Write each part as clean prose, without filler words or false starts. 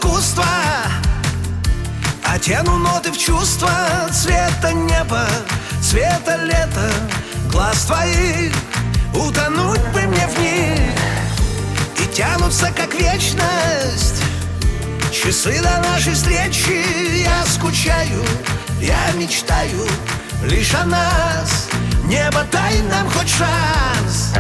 искусства, одену ноты в чувства цвета неба, цвета лета, глаз твоих, утонуть бы мне в них. И тянутся, как вечность, часы до нашей встречи. Я скучаю, я мечтаю лишь о нас. Небо, дай нам хоть шанс.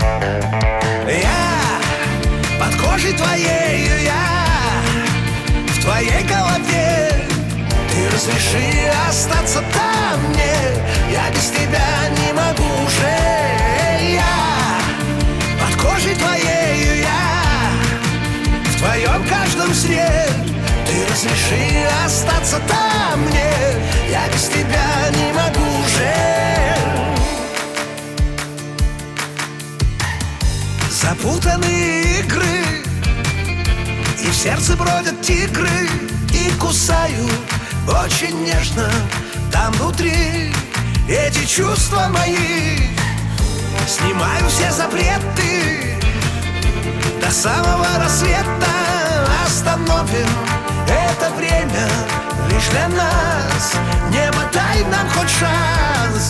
Я под кожей твоею, я в твоей голове. Ты разреши остаться там мне, я без тебя не могу уже. Я под кожей твоею, я в твоем каждом сне. Ты разреши остаться там мне, я без тебя не могу уже. Запутанные игры, и в сердце бродят тигры, и кусают очень нежно там внутри эти чувства мои. Снимаю все запреты до самого рассвета. Остановим это время лишь для нас. Небо, дай нам хоть шанс.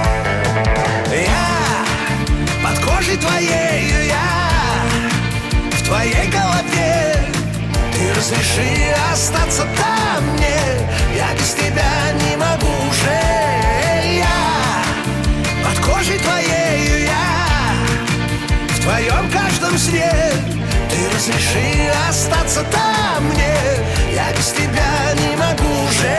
Я под кожей твоею, я в твоей голове. Ты разреши остаться там мне, я без тебя не могу уже. Я под кожей твоею, я в твоем каждом сне. Ты разреши остаться там мне, я без тебя не могу уже.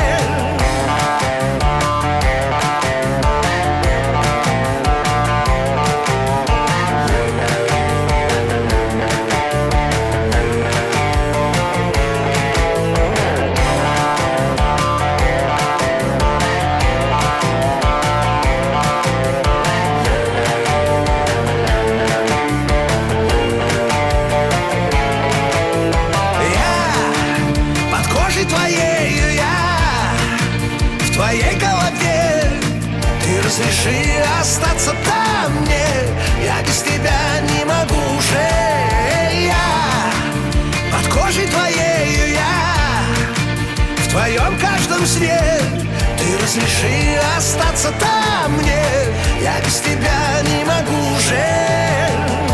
Твоею, я в твоей голове. Ты разреши остаться там мне, я без тебя не могу уже. Я под кожей твоею, я в твоем каждом сне. Ты разреши остаться там мне, я без тебя не могу уже.